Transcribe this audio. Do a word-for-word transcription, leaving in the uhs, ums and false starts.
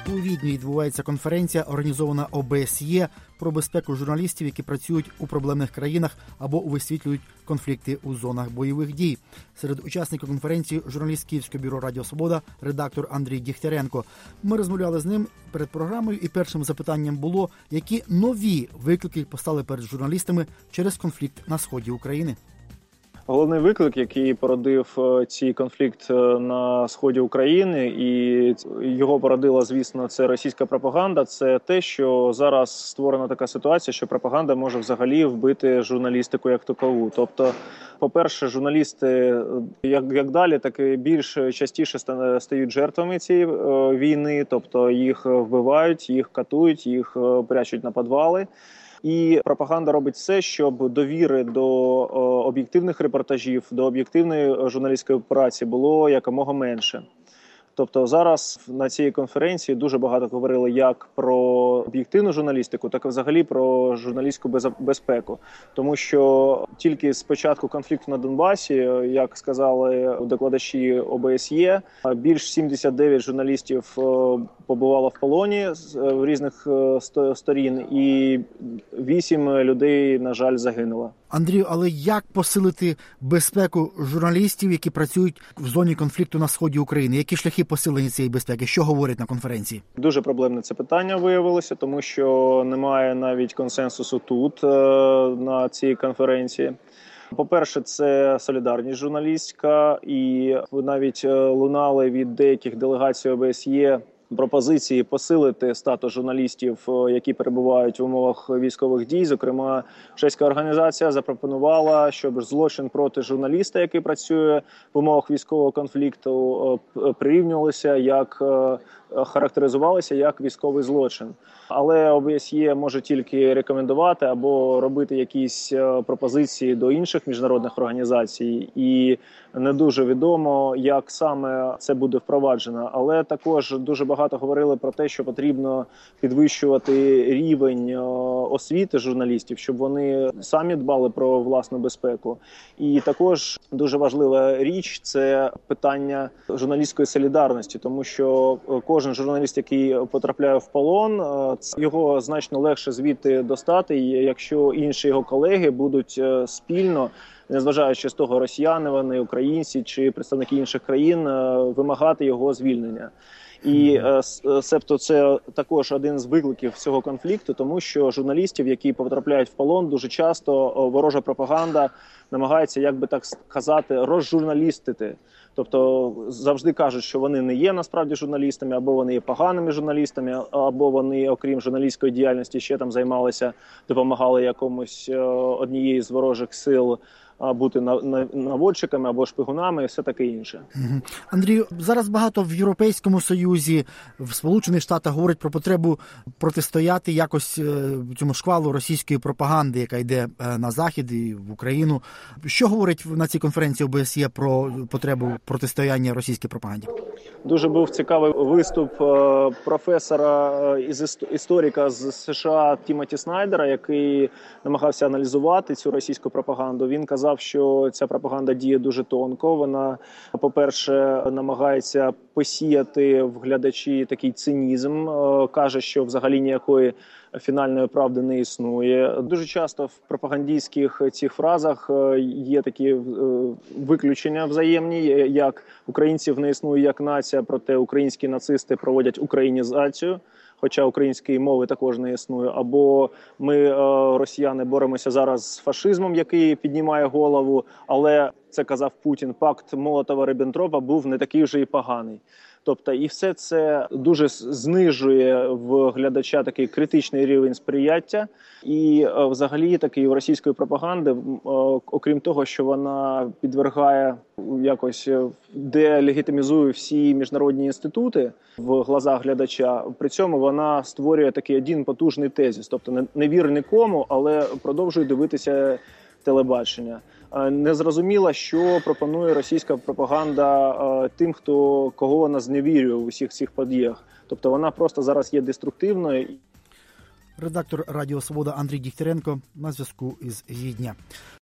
У Відні відбувається конференція, організована О Б С Є, про безпеку журналістів, які працюють у проблемних країнах або висвітлюють конфлікти у зонах бойових дій. Серед учасників конференції журналіст Київського бюро «Радіо Свобода», редактор Андрій Дігтяренко. Ми розмовляли з ним перед програмою, і першим запитанням було, які нові виклики постали перед журналістами через конфлікт на сході України. Головний виклик, який породив цей конфлікт на сході України, і його породила, звісно, це російська пропаганда, це те, що зараз створена така ситуація, що пропаганда може взагалі вбити журналістику як такову. Тобто, по-перше, журналісти як, як далі, так і більш частіше стають жертвами цієї війни, тобто їх вбивають, їх катують, їх прячуть на підвали. І пропаганда робить все, щоб довіри до об'єктивних репортажів, до об'єктивної журналістської праці було якомога менше. Тобто зараз на цій конференції дуже багато говорили як про об'єктивну журналістику, так і взагалі про журналістську безпеку. Тому що тільки з початку конфлікту на Донбасі, як сказали докладачі О Б С Є, більш сімдесят дев'ять журналістів побувало в полоні в різних сторін, і вісім людей, на жаль, загинуло. Андрію, але як посилити безпеку журналістів, які працюють в зоні конфлікту на сході України? Які шляхи посилення цієї безпеки? Що говорять на конференції? Дуже проблемне це питання виявилося, тому що немає навіть консенсусу тут, на цій конференції. По-перше, це солідарність журналістська, і навіть лунали від деяких делегацій О Б С Є пропозиції посилити статус журналістів, які перебувають в умовах військових дій. Зокрема, чеська організація запропонувала, щоб злочин проти журналіста, який працює в умовах військового конфлікту, прирівнювалися, як характеризувалися як військовий злочин. Але О Б С Є може тільки рекомендувати або робити якісь пропозиції до інших міжнародних організацій. І не дуже відомо, як саме це буде впроваджено. Але також дуже багато говорили про те, що потрібно підвищувати рівень освіти журналістів, щоб вони самі дбали про власну безпеку. І також дуже важлива річ – це питання журналістської солідарності, тому що кожен журналіст, який потрапляє в полон, його значно легше звідти достати, якщо інші його колеги будуть спільно, незважаючи з того, росіяни вони, українці чи представники інших країн, вимагати його звільнення. І себто це також один з викликів цього конфлікту, тому що журналістів, які потрапляють в полон, дуже часто ворожа пропаганда намагається, як би так сказати, розжурналістити. Тобто завжди кажуть, що вони не є насправді журналістами, або вони є поганими журналістами, або вони, окрім журналістської діяльності, ще там займалися, допомагали якомусь однієї з ворожих сил бути наводчиками або шпигунами і все таке інше. Угу. Андрію, зараз багато в Європейському Союзі, в Сполучених Штатах говорять про потребу протистояти якось цьому шквалу російської пропаганди, яка йде на Захід і в Україну. Що говорить на цій конференції О Б С Є про потребу протистояння російській пропаганді? Дуже був цікавий виступ професора, історика з США Тімоті Снайдера, який намагався аналізувати цю російську пропаганду. Він казав, що ця пропаганда діє дуже тонко. Вона, по-перше, намагається посіяти в глядачі такий цинізм. Каже, що взагалі ніякої фінальної правди не існує. Дуже часто в пропагандистських цих фразах є такі виключення взаємні, як українців не існує як нація, проте українські нацисти проводять українізацію, хоча української мови також не існує. Або ми, росіяни, боремося зараз з фашизмом, який піднімає голову, але, це казав Путін, пакт Молотова-Ріббентропа був не такий вже і поганий. Тобто і все це дуже знижує в глядача такий критичний рівень сприйняття. І взагалі такий російської пропаганди, окрім того, що вона підвергає, якось делегітимізує всі міжнародні інститути в глазах глядача, при цьому вона створює такий один потужний тезис. Тобто не вір нікому, але продовжує дивитися телебачення. Незрозуміло, що пропонує російська пропаганда тим, хто кого вона зневірює у всіх цих подіях. Тобто вона просто зараз є деструктивною. Редактор Радіо Свобода Андрій Дігтяренко на зв'язку із Відня.